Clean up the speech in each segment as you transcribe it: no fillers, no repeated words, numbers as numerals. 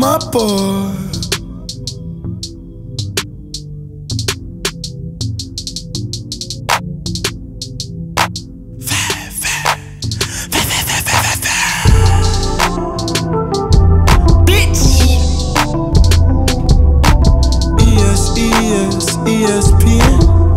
my boy. ESPN.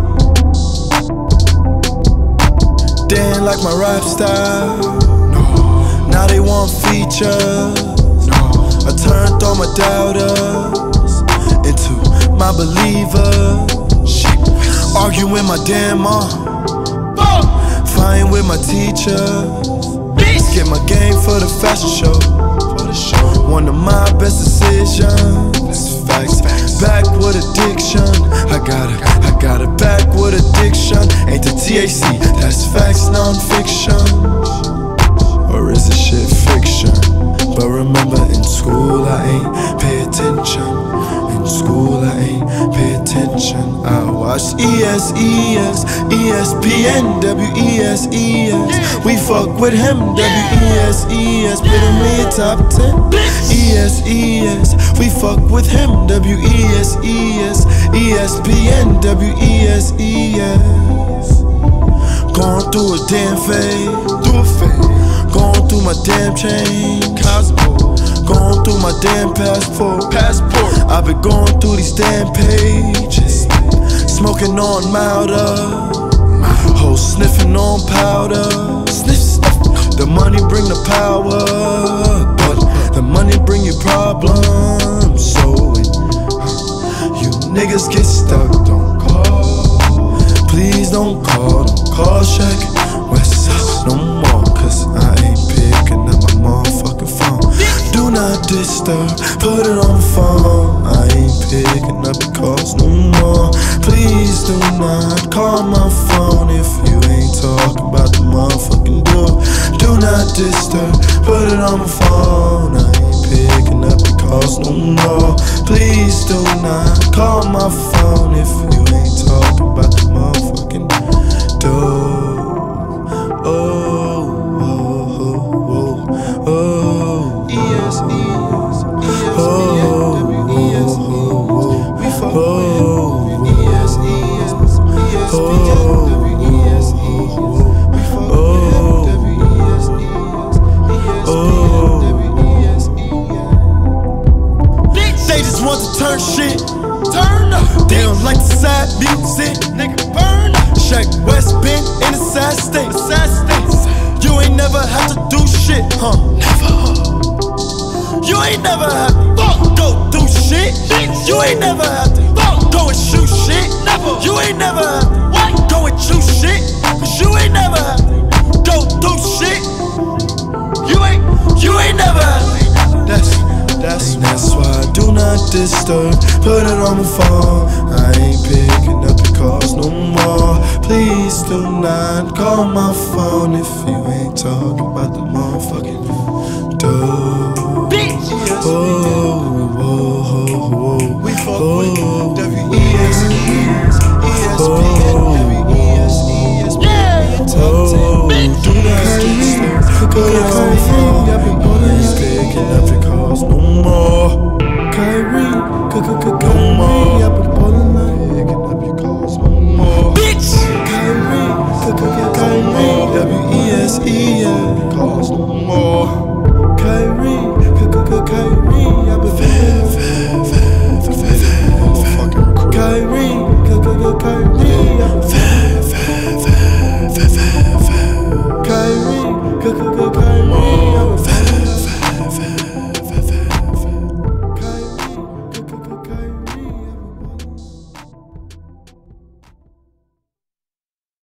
They ain't like my rap style. Now they want features. I turned all my doubters into my believers. Arguing with my damn mom, fighting with my teachers. Get my game for the fashion show. One of my best decisions. Facts. Back with addiction. I got it back with addiction. Ain't the THC, that's facts, non-fiction. Or is this shit fiction? But remember, in school I ain't pay attention. In school I ain't pay attention. I watched ESPN, WESES. We fuck with him, WESES. Put him in your top 10. ESES, we fuck with him, WESES. ESPN, WESES. Going through a damn phase, going through my damn chain, going through my damn passport. I've been going through these damn pages, smoking on milder, hoes sniffing on powder. The money bring the power, but the money bring you problems. So when you niggas get stuck, don't call. Please don't call Shaq Westside no more, cause I ain't picking up my motherfucking phone. Do not disturb, put it on the phone. I ain't picking up the calls no more. Please do not call my phone if you ain't talking about the motherfucking dude. Do not disturb, put it on my phone. I ain't picking up the calls no more. Please do not call my phone if you ain't talking about the motherfucking dude. They just want to turn shit, turn up. They don't like the sad music, nigga, burn up. Shaq West been in the sad states. You ain't never had to do shit, huh? Never. You ain't never had to go do shit. You ain't never had to go and shoot shit. Never. You ain't never had to go and shoot shit. Cause you ain't never had to go do shit. You ain't never had to. That's why I do not disturb, put it on my phone. I ain't picking up your calls no more. Please do not call my phone if you ain't talking about the motherfucking dude. We fuck with WESES, ESPN, WESES. Do not disturb, put it on my phone. I ain't picking up your calls no more. Kyrie, no more. I've been pulling like picking up your calls no more. Bitch! Kyrie, WESES. Calls no more.